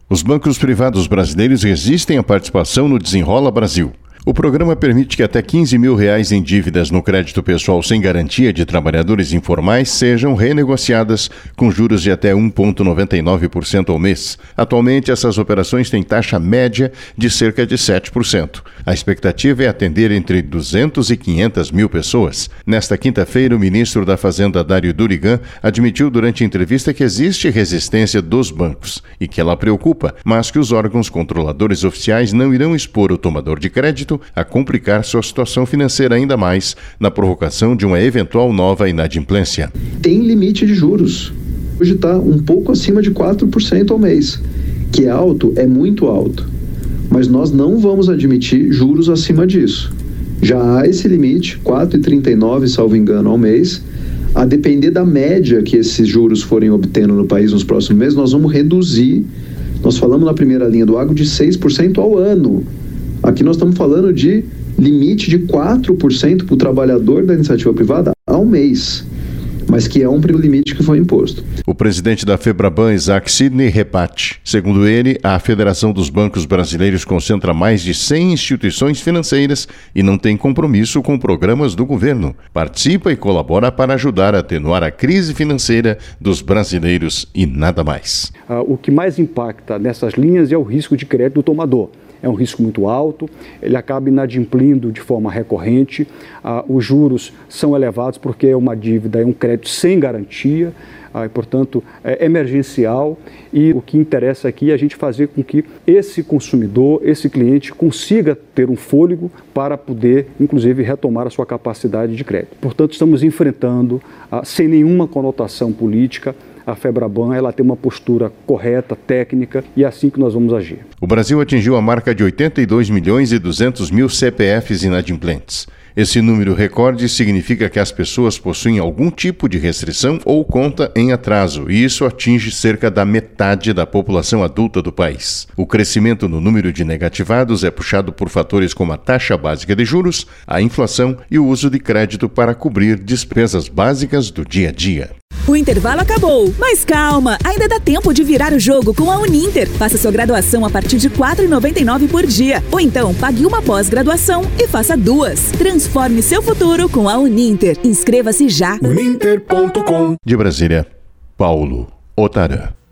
Os bancos privados brasileiros resistem à participação no Desenrola Brasil. O programa permite que até R$15 mil em dívidas no crédito pessoal sem garantia de trabalhadores informais sejam renegociadas com juros de até 1,99% ao mês. Atualmente, essas operações têm taxa média de cerca de 7%. A expectativa é atender entre 200 e 500 mil pessoas. Nesta quinta-feira, o ministro da Fazenda, Dário Durigan, admitiu durante a entrevista que existe resistência dos bancos e que ela preocupa, mas que os órgãos controladores oficiais não irão expor o tomador de crédito a complicar sua situação financeira ainda mais na provocação de uma eventual nova inadimplência. Tem limite de juros. Hoje está um pouco acima de 4% ao mês, que é alto, é muito alto. Mas nós não vamos admitir juros acima disso. Já há esse limite, 4,39, salvo engano, ao mês. A depender da média que esses juros forem obtendo no país nos próximos meses, nós vamos reduzir. Nós falamos na primeira linha do agro de 6% ao ano. Aqui nós estamos falando de limite de 4% para o trabalhador da iniciativa privada ao mês, mas que é um limite que foi imposto. O presidente da FEBRABAN, Isaac Sidney, rebate. Segundo ele, a Federação dos Bancos Brasileiros concentra mais de 100 instituições financeiras e não tem compromisso com programas do governo. Participa e colabora para ajudar a atenuar a crise financeira dos brasileiros e nada mais. O que mais impacta nessas linhas é o risco de crédito do tomador. É um risco muito alto, ele acaba inadimplindo de forma recorrente, os juros são elevados porque é uma dívida, é um crédito sem garantia, e, portanto, é emergencial, e o que interessa aqui é a gente fazer com que esse consumidor, esse cliente, consiga ter um fôlego para poder, inclusive, retomar a sua capacidade de crédito. Portanto, estamos enfrentando, sem nenhuma conotação política, a FEBRABAN, ela tem uma postura correta, técnica, e é assim que nós vamos agir. O Brasil atingiu a marca de 82.200.000 CPFs inadimplentes. Esse número recorde significa que as pessoas possuem algum tipo de restrição ou conta em atraso, e isso atinge cerca da metade da população adulta do país. O crescimento no número de negativados é puxado por fatores como a taxa básica de juros, a inflação e o uso de crédito para cobrir despesas básicas do dia a dia. O intervalo acabou, mas calma, ainda dá tempo de virar o jogo com a Uninter. Faça sua graduação a partir de R$ 4,99 por dia. Ou então, pague uma pós-graduação e faça 2. Transforme seu futuro com a Uninter. Inscreva-se já. Uninter.com. De Brasília, Paulo Otarã.